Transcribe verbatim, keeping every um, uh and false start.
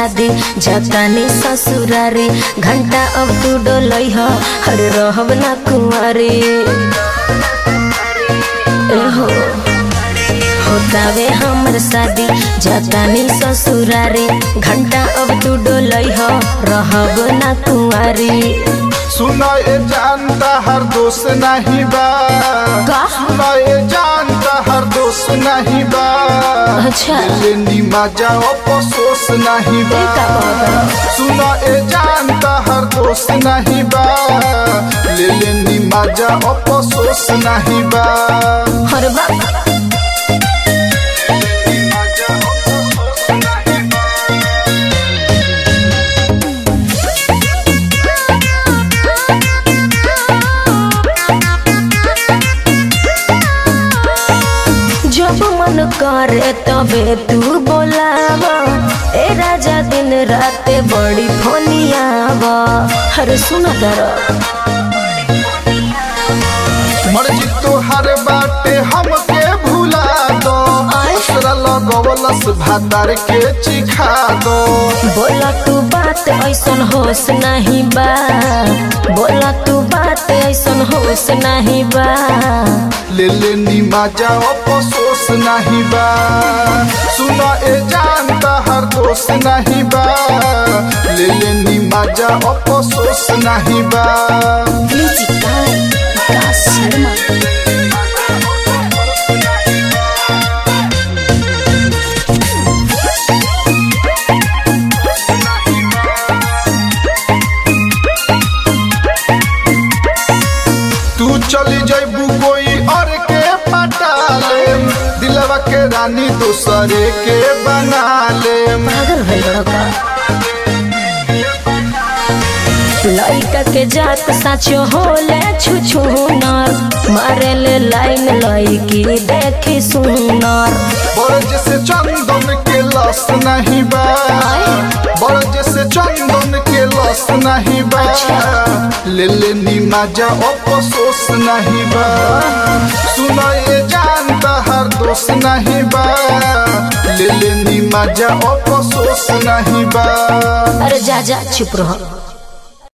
शादी जतानी ससुरारी घंटा अब तू डोलई ह हर रहब ना कुंवारी हो होतावे हमर शादी जतानी ससुरारी घंटा अब तू डोलई ह रहब ना कुंवारी। सुना ये जानता हर दोस्त नहीं बा सुना ये जानता हर दोस्त नहीं बा अच्छा लेनी मजा अफसोस नहीं बा सुना ये जानता हर दोस्त नहीं बा ले लेनी मजा अफसोस नहीं बा हर बात जब मन करे तबे तू बोलावा ए राजा दिन रात बड़ी फोनियावा हर सुन दर मर्जी तोहर बाटे हमके भुला दो दूसरा लगवलस भातार के चिखा दो। बोला तू बात ऐसन होश नहीं बा बोला तू बात ऐसन होश नहीं बा ले लेनी मजा अफसोस नहीं बा सुना ए जानता हर दोस्त नहीं बा ले लेनी मजा अफसोस नहीं बा। तू चली जैबू कोई और के पटा ले दिलवा के रानी दूसरे के बना ले पागल भइल का लइका के जात साचो होले छुछुनर मारे ले लाइन लइकी देखी सुनर बड़ जैसे चंदन के लस नहीं बा बड़ जैसे चंदन के लस नहीं बा ले लेनी मजा अफसोस नहीं बा सुना ये जानता हर दोस्त नहीं बा ले लेनी मजा अफसोस नहीं बा। अरे जा जा चुप रहो।